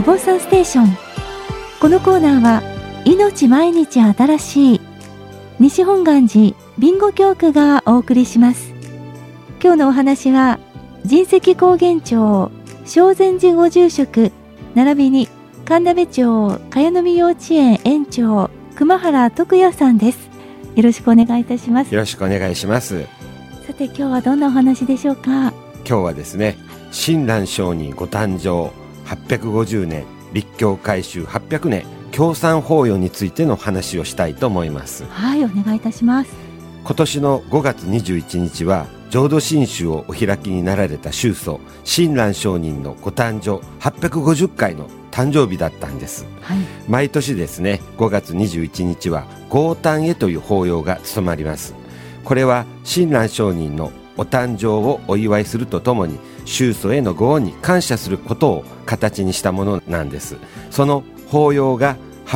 坊さんステーション。このコーナーは命毎日新しい西本願寺備後教区がお送りします。今日のお話は神石高原町正禅寺ご住職並びに神田部町茅の実幼稚園園長熊原徳也さんです。よろしくお願いいたします。 よろしくお願いします。 さて今日はどんなお話でしょうか。 今日はですね、親鸞上人ご誕生850年立教改修800年協賛法要についての話をしたいと思います。 はい、お願いいたします。 今年の5月21日は浄土真宗をお開きになられた宗祖親鸞上人のご誕生850回の誕生日だったんです、はい、毎年ですね5月21日は御誕会という法要が務まります。これは親鸞上人のお誕生をお祝いするとともに宗祖へのご恩に感謝することを形にしたものなんです。その法要が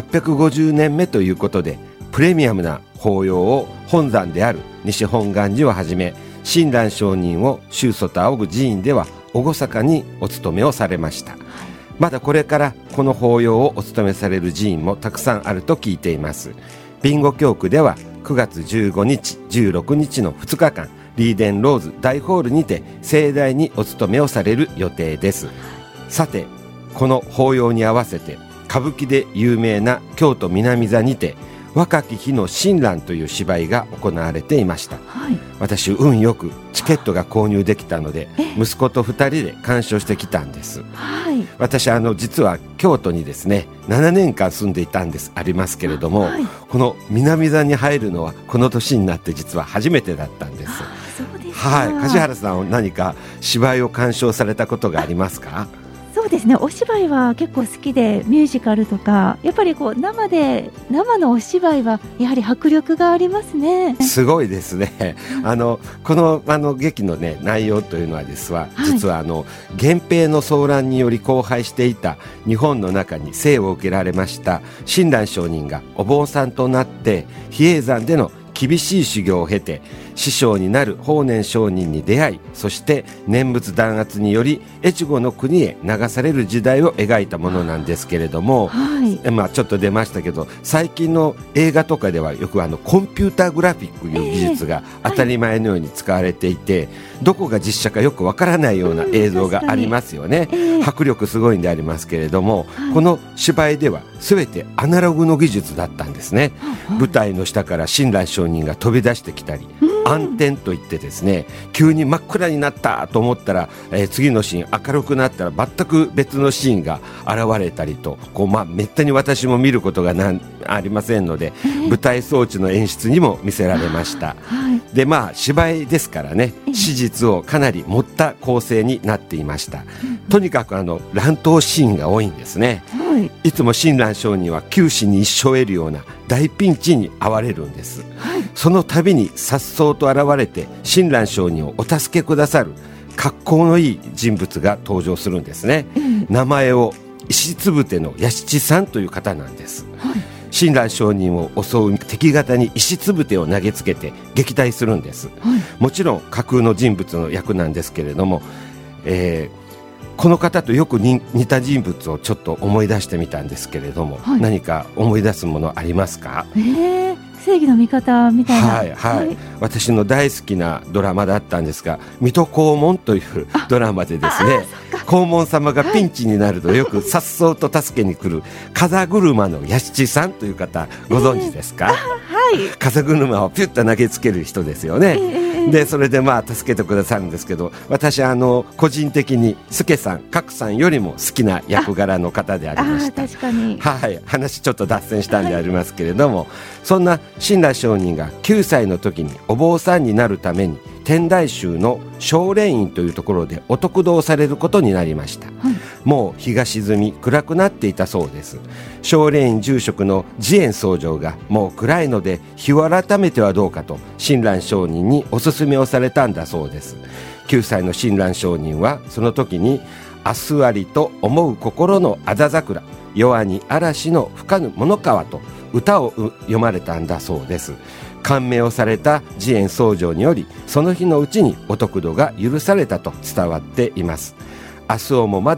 850年目ということでプレミアムな法要を本山である西本願寺をはじめ親鸞上人を宗祖と仰ぐ寺院では厳かにお務めをされました。まだこれからこの法要をお務めされる寺院もたくさんあると聞いています。備後教区では9月15日16日の2日間リーデンローズ大ホールにて盛大にお務めをされる予定です。さてこの法要に合わせて歌舞伎で有名な京都南座にて若き日の親鸞という芝居が行われていました、はい、私運よくチケットが購入できたので息子と2人で鑑賞してきたんです、はい、私実は京都にですね7年間住んでいたんですありますけれども、はい、この南座に入るのはこの年になって実は初めてだったんです。 そうですか。はい、梶原さんは何か芝居を鑑賞されたことがありますか。 そうですね、お芝居は結構好きでミュージカルとかやっぱりこう生のお芝居はやはり迫力がありますね。 すごいですね。この劇の、ね、内容というのは実は源平の騒乱により荒廃していた日本の中に生を受けられました親鸞上人がお坊さんとなって比叡山での厳しい修行を経て師匠になる法然上人に出会い、そして念仏弾圧により越後の国へ流される時代を描いたものなんですけれども、はい、ちょっと出ましたけど最近の映画とかではよくコンピューターグラフィックという技術が当たり前のように使われていて、どこが実写かよくわからないような映像がありますよね、迫力すごいんでありますけれども、はい、この芝居では全てアナログの技術だったんですね、はい、舞台の下から親鸞上人が飛び出してきたり、暗転といってですね急に真っ暗になったと思ったら、次のシーン明るくなったら全く別のシーンが現れたりとめったに私も見ることがありませんので、舞台装置の演出にも見せられました、はい、で芝居ですからね史実をかなり盛った構成になっていました、とにかく乱闘シーンが多いんですね、はい、いつも親鸞上人は九死に一生を得るような大ピンチに遭われるんです、はい、その度に颯爽と現れて親鸞上人をお助けくださる格好のいい人物が登場するんですね、名前を石つぶての弥七さんという方なんです、はい、親鸞上人を襲う敵方に石つぶてを投げつけて撃退するんです、はい、もちろん架空の人物の役なんですけれども、この方とよく似た人物をちょっと思い出してみたんですけれども、はい、何か思い出すものありますか。 正義の味方みたいな、 はいはい、私の大好きなドラマだったんですが水戸黄門というドラマでですね黄門様がピンチになるとよく颯爽と助けに来る風車の弥七さんという方ご存知ですか、はい、風車をピュッと投げつける人ですよね、でそれで助けてくださるんですけど、私個人的に助さん格さんよりも好きな役柄の方でありました。 確かに、 はい、話ちょっと脱線したんでありますけれども、はい、そんな親鸞上人が9歳の時にお坊さんになるために天台宗の青蓮院というところでお得度をされることになりました、はい、もう日が沈み暗くなっていたそうです。青蓮院住職の慈円僧正がもう暗いので日を改めてはどうかと親鸞上人にお勧めをされたんだそうです。9歳の親鸞上人はその時に明日ありと思う心のあざ桜夜に嵐の吹かぬ物川と歌を読まれたんだそうです。感銘をされた慈円僧正によりその日のうちにお得度が許されたと伝わっています。明日をもまだ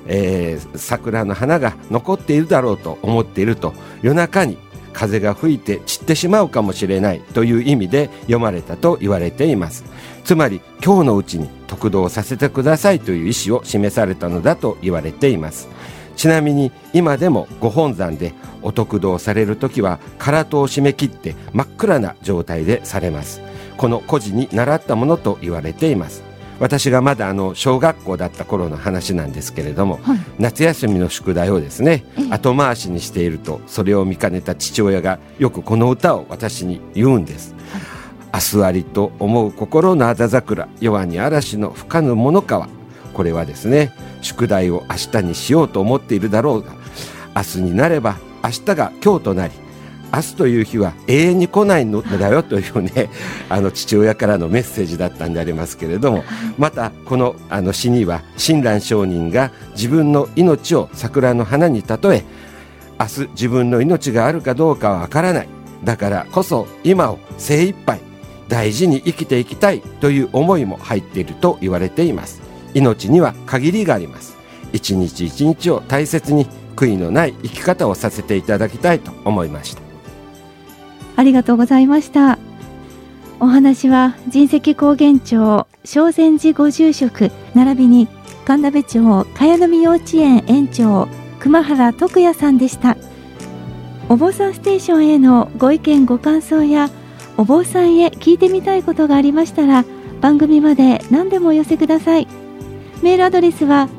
桜の花が残っているだろうと思っていると、夜中に風が吹いて散ってしまうかもしれないという意味で読まれたと言われています。つまり今日のうちに得度をさせてくださいという意思を示されたのだと言われています。ちなみに今でもご本山でお得度をされるときは唐戸を締め切って真っ暗な状態でされます。この故事に習ったものと言われています。私がまだ小学校だった頃の話なんですけれども、はい、夏休みの宿題をですね、後回しにしていると、それを見かねた父親がよくこの歌を私に言うんです。はい、明日ありと思う心のあざ桜、夜に嵐の吹かぬ物川。これはですね、宿題を明日にしようと思っているだろうが、明日になれば明日が今日となり、明日という日は永遠に来ないのだよというね、父親からのメッセージだったんでありますけれども、またこの詩には親鸞上人が自分の命を桜の花に例え、明日自分の命があるかどうかはわからない、だからこそ今を精一杯大事に生きていきたいという思いも入っていると言われています。命には限りがあります。一日一日を大切に悔いのない生き方をさせていただきたいと思いました。 ありがとうございました。お話は神石高原町正禅寺ご住職並びに神田部町茅野幼稚園園長熊原徳也さんでした。お坊さんステーションへのご意見ご感想やお坊さんへ聞いてみたいことがありましたら、番組まで何でもお寄せください。メールアドレスは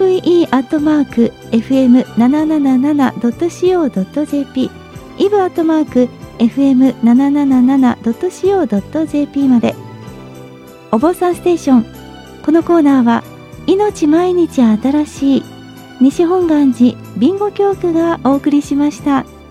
eve@fm777.co.jp eve@fm777.co.jp まで。お坊さんステーション、このコーナーは命毎日新しい西本願寺備後教区がお送りしました。